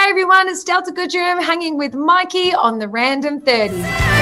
Hi everyone, it's Delta Goodrum hanging with Mikey on the Random 30.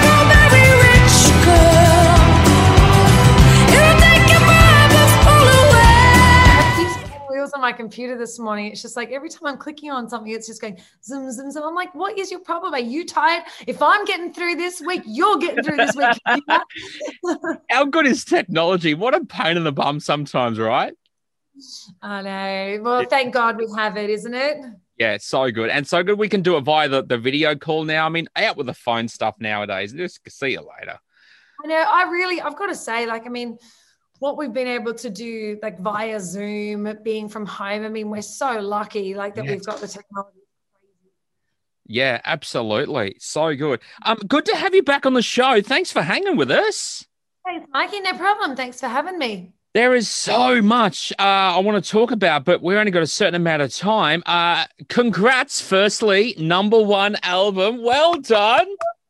Wheels on my computer this morning. It's just like every time I'm clicking on something, it's just going zoom, zoom, zoom. I'm like, what is your problem? Are you tired? If I'm getting through this week, you're getting through this week. How good is technology? What a pain in the bum sometimes, right? I know. Well, thank God we have it, isn't it? Yeah, it's so good. And so good we can do it via the video call now. I mean, out with the phone stuff nowadays. Just see you later. I know. I've got to say, what we've been able to do, like via Zoom, being from home. I mean, we're so lucky, that we've got the technology. Yeah, absolutely. So good. Good to have you back on the show. Thanks for hanging with us. Thanks, Mikey. No problem. Thanks for having me. There is so much I want to talk about, but we've only got a certain amount of time. Congrats, firstly, #1 album. Well done.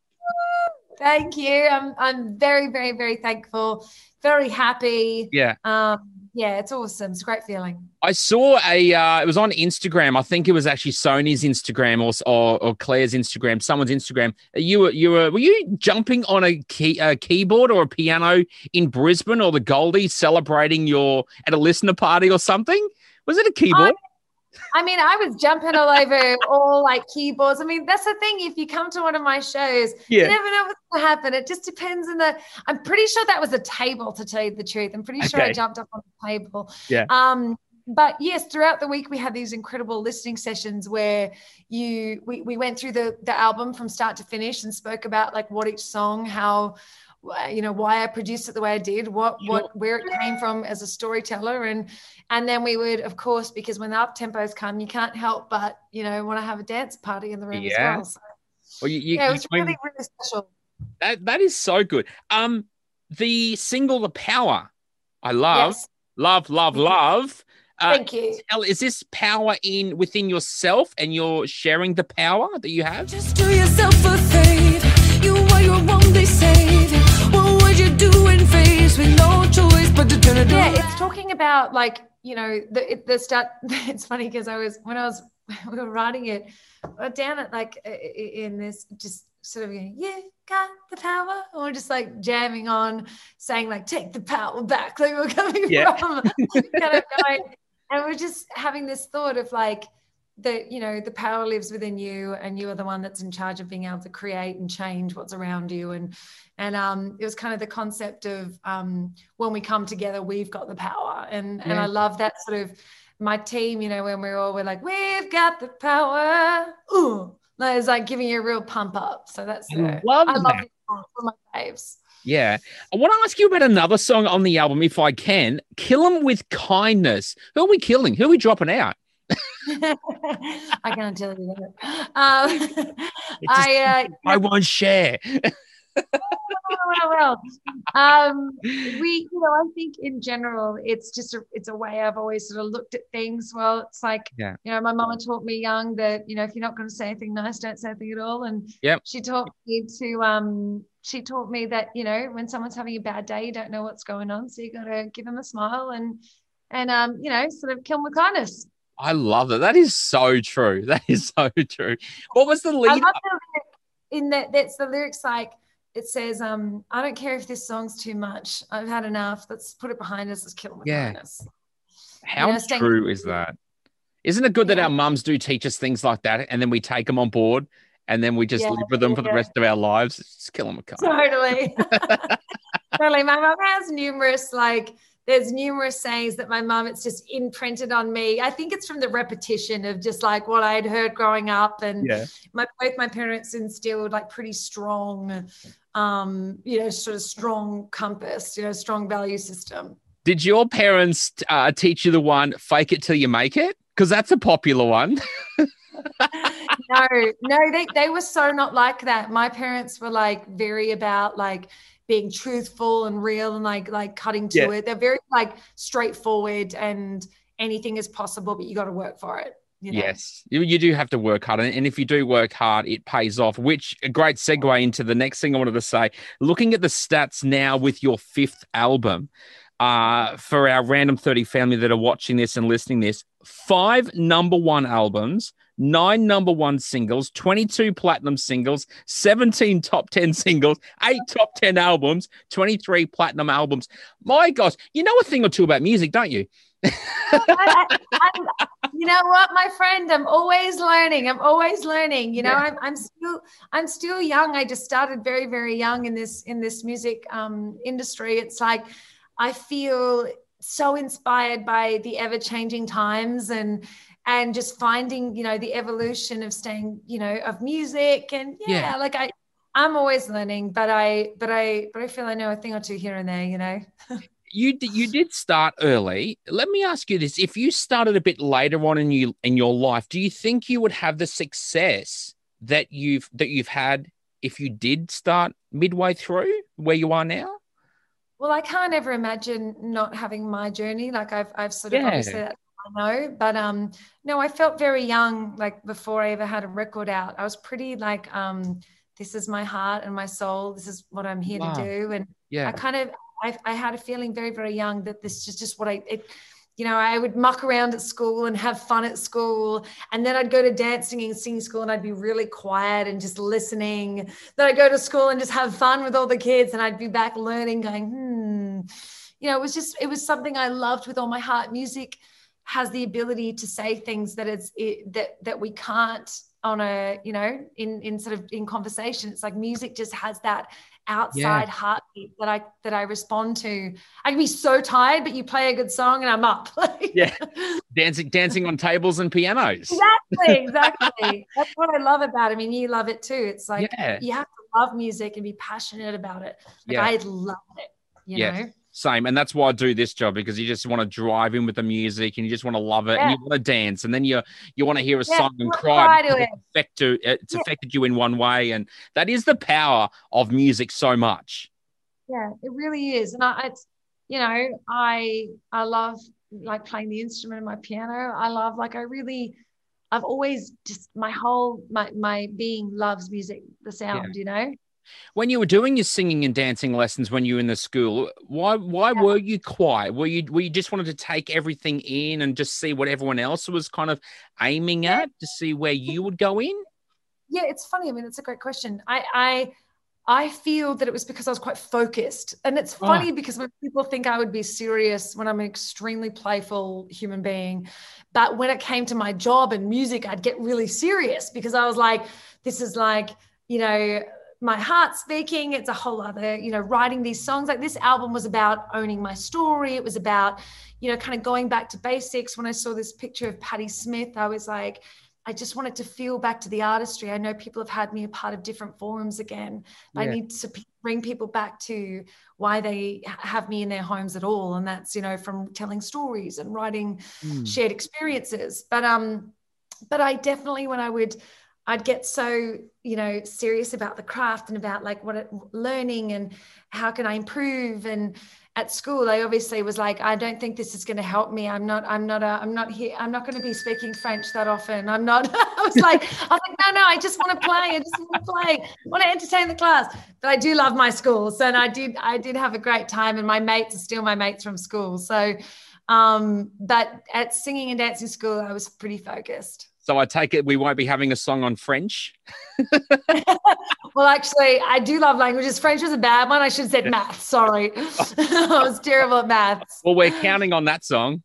Thank you. I'm very, very, very thankful. Very happy. Yeah. Yeah, it's awesome. It's a great feeling. I saw it was on Instagram. I think it was actually Sony's Instagram or Claire's Instagram, someone's Instagram. Were you jumping on a keyboard or a piano in Brisbane or the Goldie celebrating at a listener party or something? Was it a keyboard? I was jumping all over all keyboards. I mean, that's the thing. If you come to one of my shows, you never know what's going to happen. It just depends I'm pretty sure that was a table, to tell you the truth. I'm pretty sure I jumped up on the table. Yeah. But yes, throughout the week, we had these incredible listening sessions where we went through the album from start to finish and spoke about what each song, how, why I produced it the way I did, where it came from as a storyteller. And then we would, of course, because when the up tempos come, you can't help but, want to have a dance party in the room as well. So, it was really, really special. That is so good. The single, The Power, I love, yes. love. Thank you. Is this power within yourself and you're sharing the power that you have? Just do yourself a favor. You are your only savior. What would you do when faced with no choice but to turn it around? Yeah, it's talking about the start. It's funny because we were writing it down at in this just sort of going, yeah, got the power, or just jamming on, saying take the power back, we're coming from kind of going, and we're just having this thought of the power lives within you, and you are the one that's in charge of being able to create and change what's around you. And it was kind of the concept of when we come together, we've got the power. And I love that sort of my team, when we're like, we've got the power. Ooh, it's giving you a real pump up. So that's I love it. One of my faves. Yeah. I want to ask you about another song on the album, if I can. Kill 'Em With Kindness. Who are we killing? Who are we dropping out? I can't tell you that. I won't share. well. I think in general, it's a way I've always sort of looked at things. Well, it's my mama taught me young that, if you're not going to say anything nice, don't say anything at all. And she taught me that, when someone's having a bad day, you don't know what's going on. So you got to give them a smile and sort of kill them with kindness. I love that. That is so true. That is so true. What was the lead? I love that's the lyrics it says, I don't care if this song's too much. I've had enough. Let's put it behind us. Let's kill them with kindness. How true is that? Isn't it good that our mums do teach us things like that, and then we take them on board, and then we just live with them for the rest of our lives? Just kill them with kindness. Totally. Totally. My mum has there's numerous sayings that my mum, it's just imprinted on me. I think it's from the repetition of just what I'd heard growing up. And both my parents instilled pretty strong, sort of strong compass, strong value system. Did your parents teach you the one, fake it till you make it? Because that's a popular one. No, they were so not like that. My parents were very about being truthful and real and cutting to it. They're very straightforward, and anything is possible, but you got to work for it. Yes, you do have to work hard. And if you do work hard, it pays off, which a great segue into the next thing I wanted to say. Looking at the stats now with your 5th album, for our Random 30 family that are watching this and listening this, 5 #1 albums, 9 number one singles, 22 platinum singles, 17 top 10 singles, 8 top 10 albums, 23 platinum albums. My gosh, you know a thing or two about music, don't you? You know what, my friend? I'm always learning. You know, I'm still young. I just started very, very young in this music industry. It's like I feel so inspired by the ever-changing times and just finding, you know, the evolution of staying, you know, of music and like I'm always learning, but I feel I know a thing or two here and there, you know. You did start early. Let me ask you this: if you started a bit later on in your life, do you think you would have the success that you've had if you did start midway through where you are now? Well, I can't ever imagine not having my journey. Like I've sort of obviously that I know, but no, I felt very young. Like before I ever had a record out, I was pretty like this is my heart and my soul. This is what I'm here to do, and I kind of. I had a feeling very, very young that this is just what you know, I would muck around at school and have fun at school. And then I'd go to dancing and singing school and I'd be really quiet and just listening. Then I'd go to school and just have fun with all the kids. And I'd be back learning going, you know, it was something I loved with all my heart. Music has the ability to say things that that we can't on a, you know, in sort of in conversation. It's like music just has that outside heartbeat that I respond to. I can be so tired, but you play a good song and I'm up. Dancing on tables and pianos. Exactly. That's what I love about it. I mean, you love it too. It's like you have to love music and be passionate about it. Like I love it, you know. Same. And that's why I do this job, because you just want to drive in with the music and you just want to love it and you want to dance. And then you want to hear a song and cry. It's affected you in one way. And that is the power of music so much. Yeah, it really is. And I love like playing the instrument of my piano. I love I've always just my being loves music, the sound, you know. When you were doing your singing and dancing lessons when you were in the school, why were you quiet? Were you just wanted to take everything in and just see what everyone else was kind of aiming at to see where you would go in? Yeah, it's funny. I mean, it's a great question. I feel that it was because I was quite focused. And it's funny because when people think I would be serious when I'm an extremely playful human being, but when it came to my job and music, I'd get really serious because I was like, this is like, you know, my heart speaking. It's a whole other, you know, writing these songs. Like this album was about owning my story. It was about, you know, kind of going back to basics. When I saw this picture of Patti Smith, I was like, I just wanted to feel back to the artistry. I know people have had me a part of different forums again. I need to bring people back to why they have me in their homes at all. And that's, you know, from telling stories and writing shared experiences. But I definitely, when I'd get so, you know, serious about the craft and about like learning and how can I improve. And at school, I obviously was like, I don't think this is going to help me. I'm not here. I'm not going to be speaking French that often. I was like, no, I just want to play. I want to entertain the class. But I do love my schools. And I did have a great time, and my mates are still my mates from school. So, but at singing and dancing school, I was pretty focused. So I take it we won't be having a song on French? Well, actually, I do love languages. French was a bad one. I should have said maths. Sorry. I was terrible at maths. Well, we're counting on that song.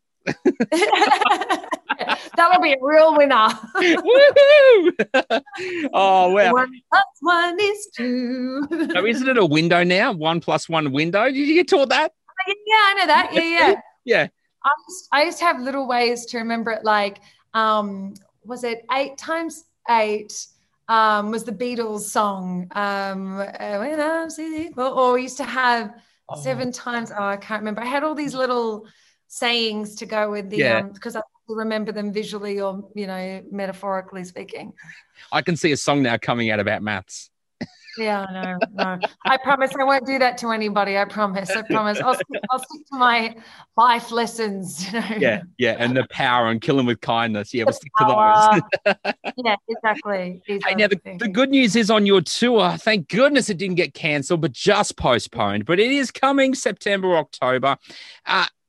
That'll be a real winner. Woohoo! Oh, wow. 1 + 1 is 2. So isn't it a window now? 1 + 1 window? Did you get taught that? Yeah, I know that. Yeah. Yeah. I used to have little ways to remember it, like, was it 8 times 8 was the Beatles song. When I'm sleeping, or we used to have 7 times. Oh, I can't remember. I had all these little sayings to go with the because I remember them visually or, you know, metaphorically speaking. I can see a song now coming out about maths. Yeah, no. I promise I won't do that to anybody. I promise. I'll stick to my life lessons. You know? Yeah, and the power and kill them with kindness. Yeah, we'll stick to those. Yeah, exactly. Hey, now the good news is on your tour, thank goodness it didn't get cancelled, but just postponed. But it is coming September, October.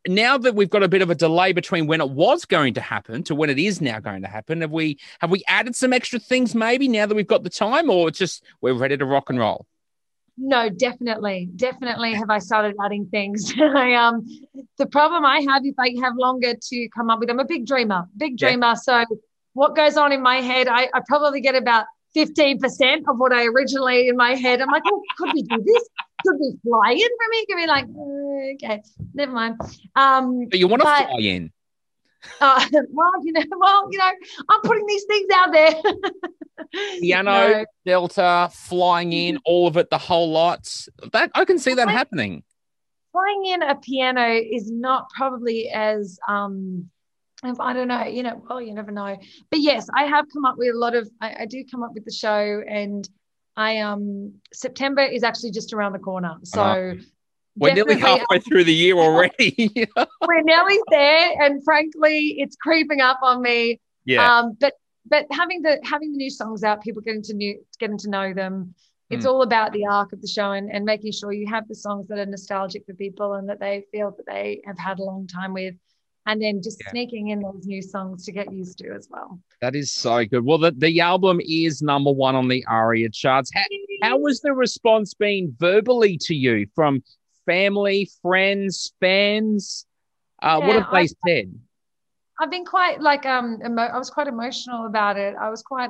now that we've got a bit of a delay between when it was going to happen to when it is now going to happen, have we added some extra things maybe now that we've got the time, or it's just we're ready to rock and roll? No, definitely have I started adding things. The problem I have, if I have longer to come up with, I'm a big dreamer. So what goes on in my head, I probably get about 15% of what I originally in my head. I'm like, oh, could we do this? Could we fly in for me? Could be like, okay, never mind. But you want to fly in? Well, I'm putting these things out there. Piano, Delta, flying in, all of it, the whole lot. That I can see that happening. Flying in a piano is not probably as I don't know, well, you never know. But yes, I have come up with a lot of, I do come up with the show, and September is actually just around the corner. So we're nearly halfway through the year already. We're nearly there. And frankly, it's creeping up on me. Yeah. But having the new songs out, people getting to know them. It's all about the arc of the show and making sure you have the songs that are nostalgic for people and that they feel that they have had a long time with. And then just sneaking in those new songs to get used to as well. That is so good. Well, the album is number 1 on the ARIA charts. How was the response been verbally to you from family, friends, fans? What have they said? I've been quite I was quite emotional about it. I was quite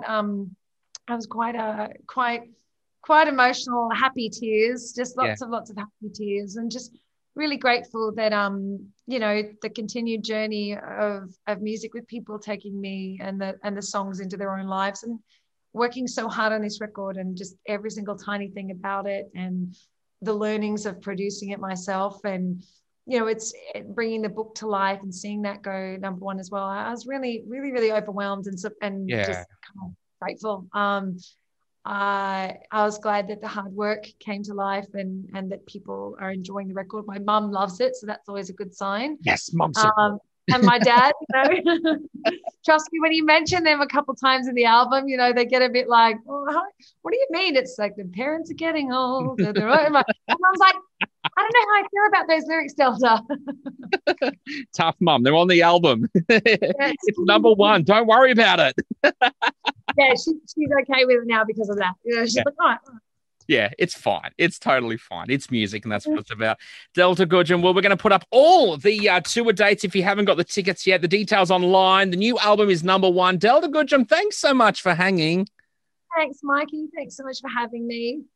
emotional, happy tears, just lots of happy tears, and just really grateful that the continued journey of music with people taking me and the songs into their own lives, and working so hard on this record, and just every single tiny thing about it, and the learnings of producing it myself, and it's bringing the book to life and seeing that go number 1 as well. I was really, really, really overwhelmed and just kind of grateful. I was glad that the hard work came to life and that people are enjoying the record. My mum loves it, so that's always a good sign. Yes, mum. And my dad, trust me, when you mention them a couple of times in the album, they get a bit like, oh, what do you mean? It's like the parents are getting old. My mum's like, I don't know how I feel about those lyrics, Delta. Tough mum. They're on the album. It's number 1. Don't worry about it. Yeah, she's okay with it now because of that. She's like, all right. Yeah, it's fine. It's totally fine. It's music, and that's what it's about. Delta Goodrem. Well, we're going to put up all the tour dates if you haven't got the tickets yet. The details online. The new album is number 1. Delta Goodrem, thanks so much for hanging. Thanks, Mikey. Thanks so much for having me.